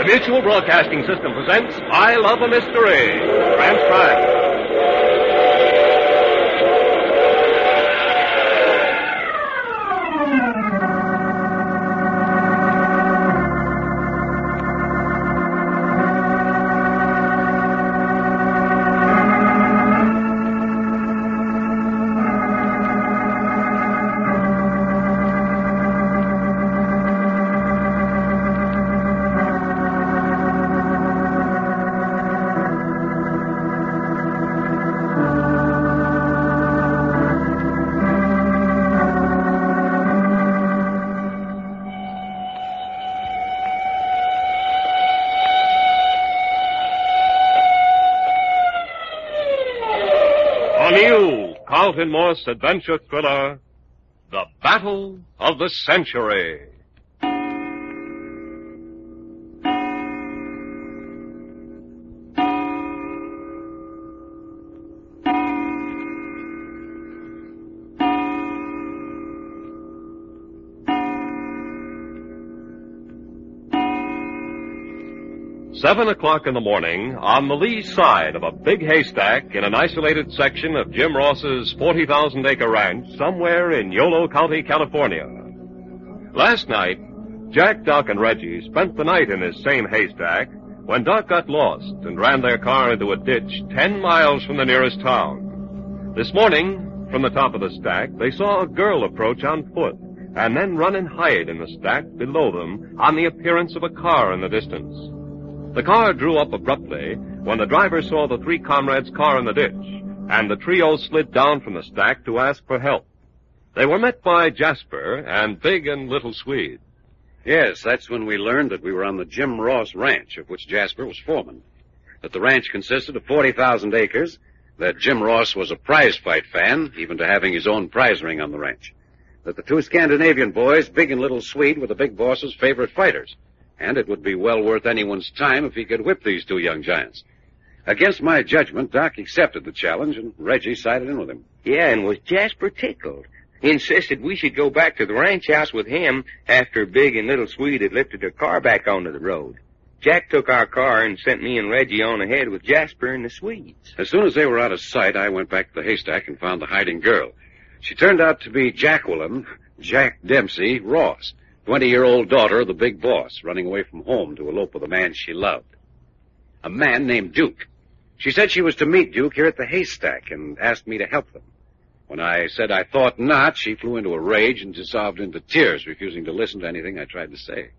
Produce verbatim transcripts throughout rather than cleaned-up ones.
Mutual Broadcasting System presents I Love a Mystery. Transcribed. Carlton Morse adventure thriller, The Battle of the Century. Seven o'clock in the morning, on the lee side of a big haystack in an isolated section of Jim Ross's forty thousand acre ranch somewhere in Yolo County, California. Last night, Jack, Doc, and Reggie spent the night in this same haystack when Doc got lost and ran their car into a ditch ten miles from the nearest town. This morning, from the top of the stack, they saw a girl approach on foot and then run and hide in the stack below them on the appearance of a car in the distance. The car drew up abruptly when the driver saw the three comrades' car in the ditch, and the trio slid down from the stack to ask for help. They were met by Jasper and Big and Little Swede. Yes, that's when we learned that we were on the Jim Ross Ranch, of which Jasper was foreman. That the ranch consisted of forty thousand acres, that Jim Ross was a prize fight fan, even to having his own prize ring on the ranch. That the two Scandinavian boys, Big and Little Swede, were the big boss's favorite fighters. And it would be well worth anyone's time if he could whip these two young giants. Against my judgment, Doc accepted the challenge, and Reggie sided in with him. Yeah, and was Jasper tickled. He insisted we should go back to the ranch house with him after Big and Little Swede had lifted their car back onto the road. Jack took our car and sent me and Reggie on ahead with Jasper and the Swedes. As soon as they were out of sight, I went back to the haystack and found the hiding girl. She turned out to be Jacqueline, Jack Dempsey, Ross. twenty-year-old daughter of the big boss, running away from home to elope with a man she loved. A man named Duke. She said she was to meet Duke here at the haystack and asked me to help them. When I said I thought not, she flew into a rage and dissolved into tears, refusing to listen to anything I tried to say.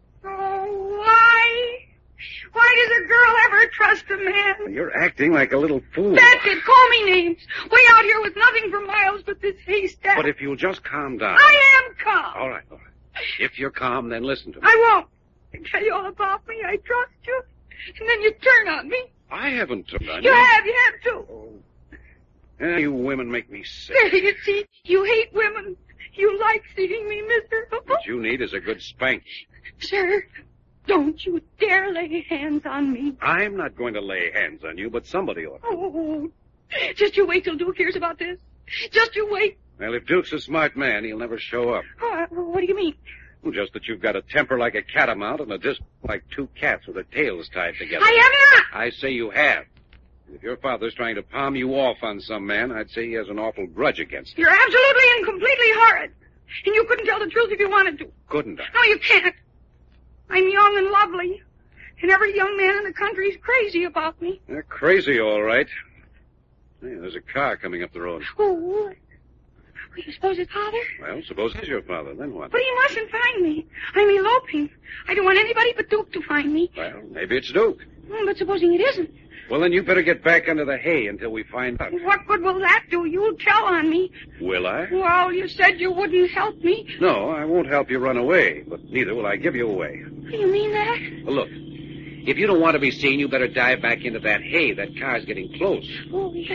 Oh, why? Why does a girl ever trust a man? You're acting like a little fool. That's it. Call me names. Way out here with nothing for miles but this haystack. But if you'll just calm down. I am calm. All right, all right. If you're calm, then listen to me. I won't. I tell you all about me. I trust you. And then you turn on me. I haven't turned on you. You have. You have too. Oh. Yeah, you women make me sick. There, you see, you hate women. You like seeing me, mister. What you need is a good spank. Sir, don't you dare lay hands on me. I'm not going to lay hands on you, but somebody ought to. Oh, just you wait till Duke hears about this. Just you wait. Well, if Duke's a smart man, he'll never show up. Oh, what do you mean? Well, just that you've got a temper like a catamount and a disc like two cats with their tails tied together. I have not. I say you have. If your father's trying to palm you off on some man, I'd say he has an awful grudge against you. You're absolutely and completely horrid. And you couldn't tell the truth if you wanted to. Couldn't I? No, you can't. I'm young and lovely. And every young man in the country's crazy about me. They're crazy, all right. Hey, there's a car coming up the road. Oh, well, you suppose it's father? Well, suppose it's your father, then what? But he mustn't find me. I'm eloping. I don't want anybody but Duke to find me. Well, maybe it's Duke. Mm, but supposing it isn't? Well, then you better get back under the hay until we find out. What good will that do? You'll tell on me. Will I? Well, you said you wouldn't help me. No, I won't help you run away, but neither will I give you away. You mean that? Well, look, if you don't want to be seen, you better dive back into that hay. That car's getting close. Oh, yeah.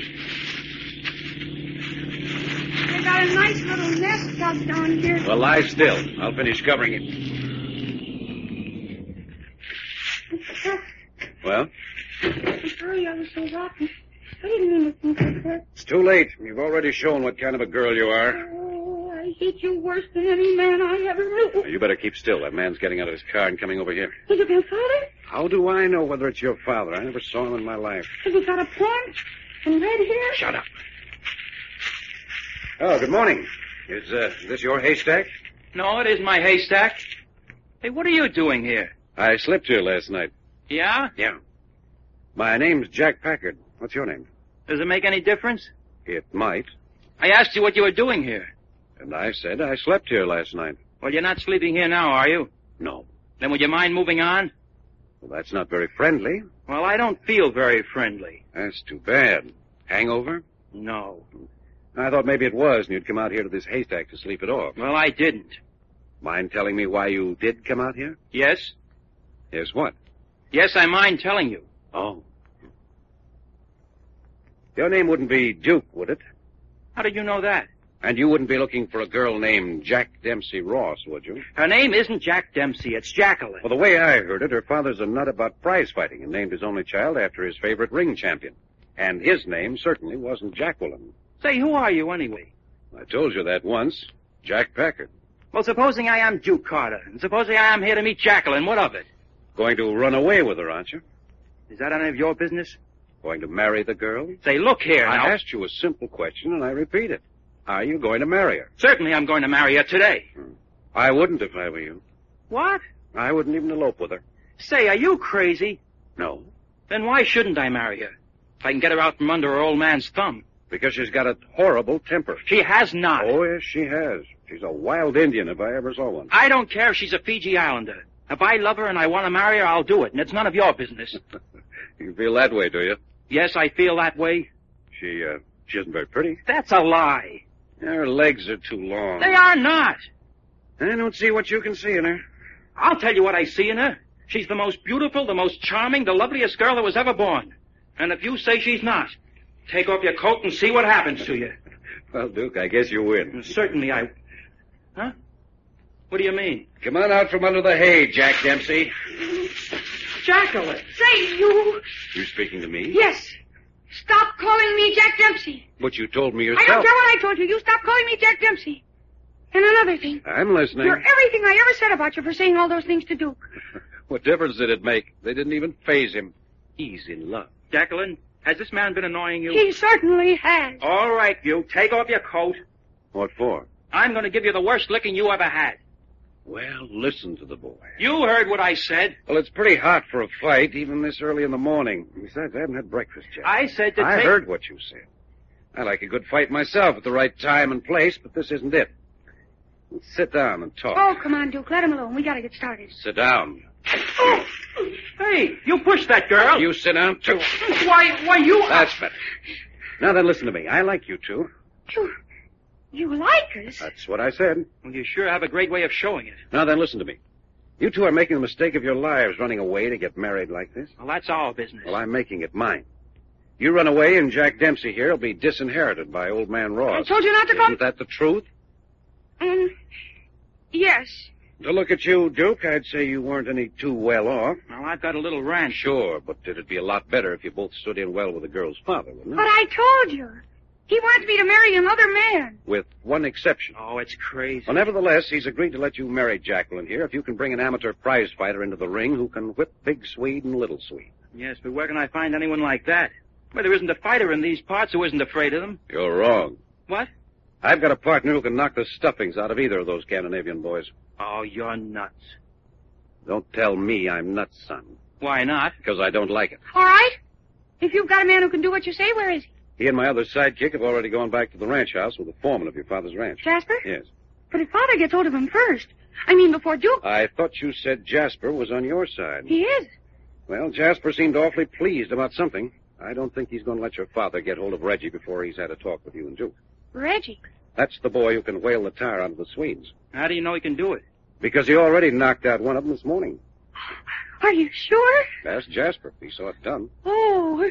I got a nice little nest dug down here. Well, lie still. I'll finish covering it. Well? I'm sorry I was so rotten. I didn't mean to think like that. It's too late. You've already shown what kind of a girl you are. Oh, I hate you worse than any man I ever knew. You better keep still. That man's getting out of his car and coming over here. Is it my father? How do I know whether it's your father? I never saw him in my life. Has he got a paunch and red hair? Shut up. Oh, good morning. Is uh, this your haystack? No, it isn't my haystack. Hey, what are you doing here? I slept here last night. Yeah? Yeah. My name's Jack Packard. What's your name? Does it make any difference? It might. I asked you what you were doing here. And I said I slept here last night. Well, you're not sleeping here now, are you? No. Then would you mind moving on? Well, that's not very friendly. Well, I don't feel very friendly. That's too bad. Hangover? No. I thought maybe it was, and you'd come out here to this haystack to sleep it off. Well, I didn't. Mind telling me why you did come out here? Yes? Yes, what? Yes, I mind telling you. Oh. Your name wouldn't be Duke, would it? How did you know that? And you wouldn't be looking for a girl named Jack Dempsey Ross, would you? Her name isn't Jack Dempsey, it's Jacqueline. Well, the way I heard it, her father's a nut about prize fighting and named his only child after his favorite ring champion. And his name certainly wasn't Jacqueline. Say, who are you anyway? I told you that once. Jack Packard. Well, supposing I am Duke Carter, and supposing I am here to meet Jacqueline, what of it? Going to run away with her, aren't you? Is that any of your business? Going to marry the girl? Say, look here I now. asked you a simple question, and I repeat it. Are you going to marry her? Certainly I'm going to marry her today. Hmm. I wouldn't if I were you. What? I wouldn't even elope with her. Say, are you crazy? No. Then why shouldn't I marry her? If I can get her out from under her old man's thumb. Because she's got a horrible temper. She has not. Oh, yes, she has. She's a wild Indian if I ever saw one. I don't care if she's a Fiji Islander. If I love her and I want to marry her, I'll do it, and it's none of your business. You feel that way, do you? Yes, I feel that way. She, uh, she isn't very pretty. That's a lie. Her legs are too long. They are not. I don't see what you can see in her. I'll tell you what I see in her. She's the most beautiful, the most charming, the loveliest girl that was ever born. And if you say she's not, take off your coat and see what happens to you. Well, Duke, I guess you win. Certainly I... Huh? What do you mean? Come on out from under the hay, Jack Dempsey. Jacqueline. Say, you... You speaking to me? Yes. Stop calling me Jack Dempsey. But you told me yourself. I don't care what I told you. You stop calling me Jack Dempsey. And another thing. I'm listening. You're everything I ever said about you for saying all those things to Duke. What difference did it make? They didn't even faze him. He's in love. Jacqueline, has this man been annoying you? He certainly has. All right, you. Take off your coat. What for? I'm going to give you the worst licking you ever had. Well, listen to the boy. You heard what I said. Well, it's pretty hot for a fight, even this early in the morning. Besides, I haven't had breakfast yet. I said to I take... heard what you said. I like a good fight myself at the right time and place, but this isn't it. Let's sit down and talk. Oh, come on, Duke. Let him alone. We got to get started. Sit down. Oh. Hey, you pushed that girl. You sit down, too. Why, why, you... That's better. Now then, listen to me. I like you two. You... You like us? That's what I said. Well, you sure have a great way of showing it. Now then, listen to me. You two are making the mistake of your lives running away to get married like this. Well, that's our business. Well, I'm making it mine. You run away, and Jack Dempsey here will be disinherited by old man Ross. I told you not to Isn't come... that the truth? Um, yes. To look at you, Duke, I'd say you weren't any too well off. Well, I've got a little ranch. Sure, but it'd be a lot better if you both stood in well with the girl's father, wouldn't it? But I told you. He wants me to marry another man. With one exception. Oh, it's crazy. Well, nevertheless, he's agreed to let you marry Jacqueline here if you can bring an amateur prize fighter into the ring who can whip Big Swede and Little Swede. Yes, but where can I find anyone like that? Well, there isn't a fighter in these parts who isn't afraid of them. You're wrong. What? I've got a partner who can knock the stuffings out of either of those Scandinavian boys. Oh, you're nuts. Don't tell me I'm nuts, son. Why not? Because I don't like it. All right. If you've got a man who can do what you say, where is he? He and my other sidekick have already gone back to the ranch house with the foreman of your father's ranch. Jasper? Yes. But if Father gets hold of him first. I mean, before Duke... I thought you said Jasper was on your side. He is. Well, Jasper seemed awfully pleased about something. I don't think he's going to let your father get hold of Reggie before he's had a talk with you and Duke. Reggie? That's the boy who can whale the tire out of the Swedes. How do you know he can do it? Because he already knocked out one of them this morning. Are you sure? Ask Jasper. He saw it done. Oh...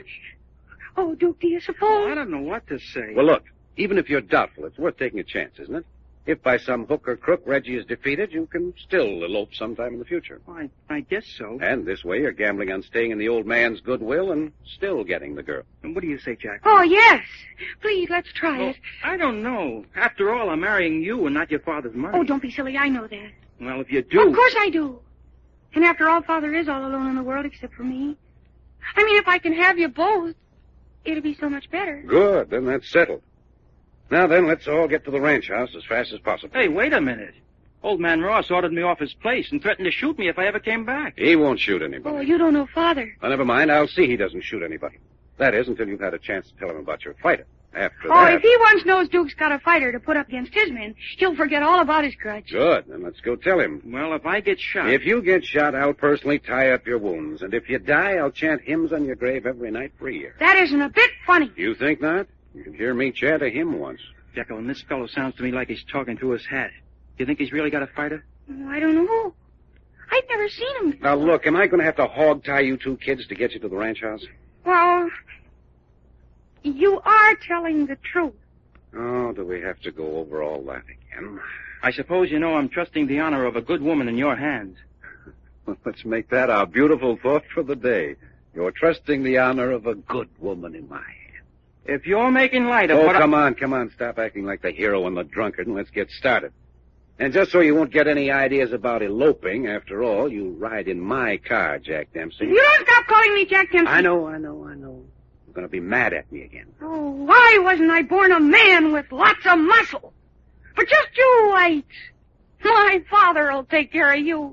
Oh, Duke, do you suppose... Oh, I don't know what to say. Well, look, even if you're doubtful, it's worth taking a chance, isn't it? If by some hook or crook Reggie is defeated, you can still elope sometime in the future. Well, I, I guess so. And this way you're gambling on staying in the old man's goodwill and still getting the girl. And what do you say, Jack? Oh, yes. Please, let's try Well, it. I don't know. After all, I'm marrying you and not your father's money. Oh, don't be silly. I know that. Well, if you do... Of course I do. And after all, Father is all alone in the world except for me. I mean, if I can have you both, it'll be so much better. Good, then that's settled. Now then, let's all get to the ranch house as fast as possible. Hey, wait a minute. Old man Ross ordered me off his place and threatened to shoot me if I ever came back. He won't shoot anybody. Oh, you don't know Father. Well, never mind. I'll see he doesn't shoot anybody. That is, until you've had a chance to tell him about your fighter. After Oh, that... if he once knows Duke's got a fighter to put up against his men, he'll forget all about his grudge. Good. Then let's go tell him. Well, if I get shot... If you get shot, I'll personally tie up your wounds. And if you die, I'll chant hymns on your grave every night for a year. That isn't a bit funny. You think not? You can hear me chant a hymn once. Jekyll, and this fellow sounds to me like he's talking through his hat. Do you think he's really got a fighter? Oh, I don't know. I've never seen him before. Now, look, am I going to have to hog-tie you two kids to get you to the ranch house? Well, you are telling the truth. Oh, do we have to go over all that again? I suppose you know I'm trusting the honor of a good woman in your hands. Well, let's make that our beautiful thought for the day. You're trusting the honor of a good woman in my hands. If you're making light of Oh, what come I... on, come on. Stop acting like the hero and the drunkard, and let's get started. And just so you won't get any ideas about eloping, after all, you ride in my car, Jack Dempsey. You don't stop calling me Jack Dempsey. I know, I know, I know. You're going to be mad at me again. Oh, why wasn't I born a man with lots of muscle? But just you wait. My father'll take care of you.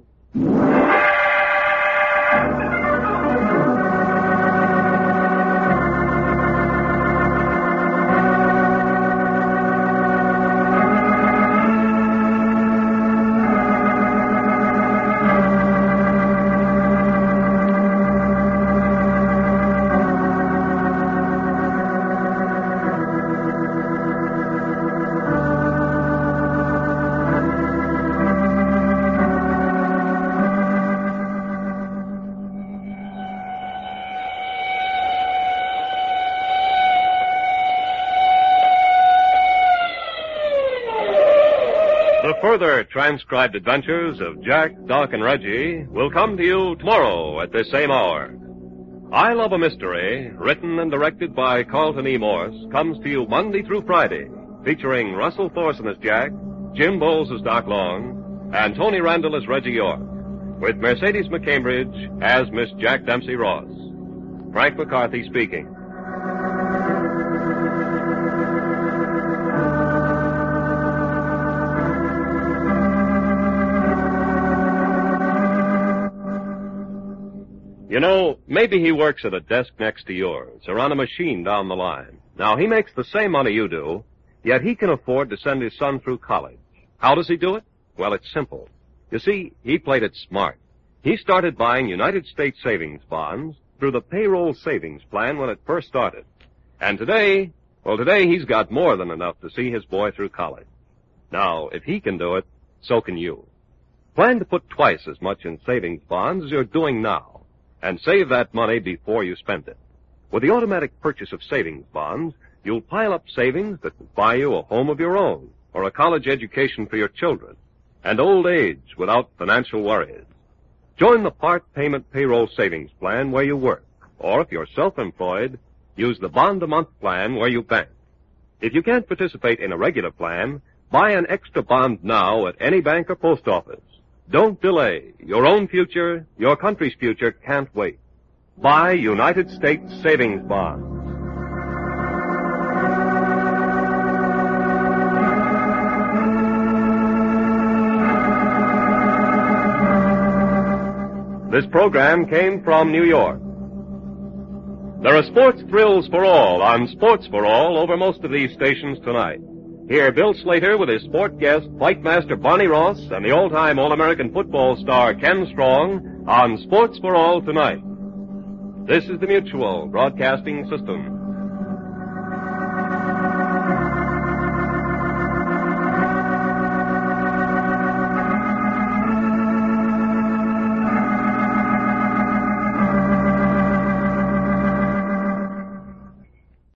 Further transcribed adventures of Jack, Doc, and Reggie will come to you tomorrow at this same hour. I Love a Mystery, written and directed by Carlton E. Morse, comes to you Monday through Friday, featuring Russell Thorson as Jack, Jim Bowles as Doc Long, and Tony Randall as Reggie York, with Mercedes McCambridge as Miss Jack Dempsey Ross. Frank McCarthy speaking. You know, maybe he works at a desk next to yours or on a machine down the line. Now, he makes the same money you do, yet he can afford to send his son through college. How does he do it? Well, it's simple. You see, he played it smart. He started buying United States savings bonds through the payroll savings plan when it first started. And today, well, today he's got more than enough to see his boy through college. Now, if he can do it, so can you. Plan to put twice as much in savings bonds as you're doing now. And save that money before you spend it. With the automatic purchase of savings bonds, you'll pile up savings that will buy you a home of your own, or a college education for your children, and old age without financial worries. Join the part payment payroll savings plan where you work, or if you're self-employed, use the bond-a-month plan where you bank. If you can't participate in a regular plan, buy an extra bond now at any bank or post office. Don't delay. Your own future, your country's future can't wait. Buy United States savings bonds. This program came from New York. There are sports thrills for all on Sports for All over most of these stations tonight. Hear Bill Slater with his sport guest, Fightmaster Barney Ross, and the all-time All-American football star Ken Strong on Sports for All tonight. This is the Mutual Broadcasting System.